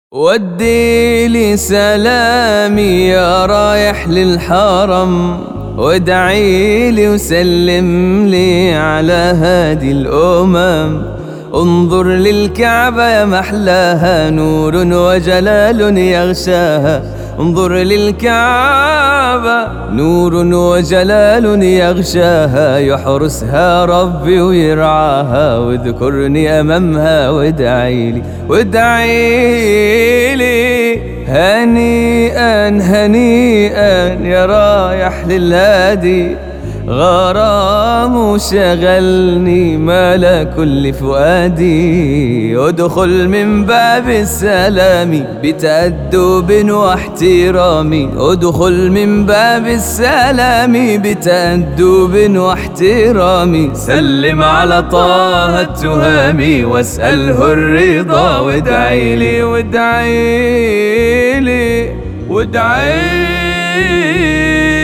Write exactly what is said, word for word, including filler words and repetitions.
ودي لي سلامي يا رايح للحرم، وادعي لي وسلم لي على هادي الأمم. انظر للكعبة يا محلاها، نور وجلال يغشاها. انظر للكعبة، نور وجلال يغشاها. يحرسها ربي ويرعاها، واذكرني أمامها وادعي لي وادعي لي. هنيئا هنيئا يا رايح للهادي، غرام شغلني ملا كل فؤادي. ادخل من باب السلام بتأدب واحترام، ادخل من باب السلام بتأدب واحترام. سلم على طه التهامي واسأله الرضا، وادعي لي وادعي لي وادعي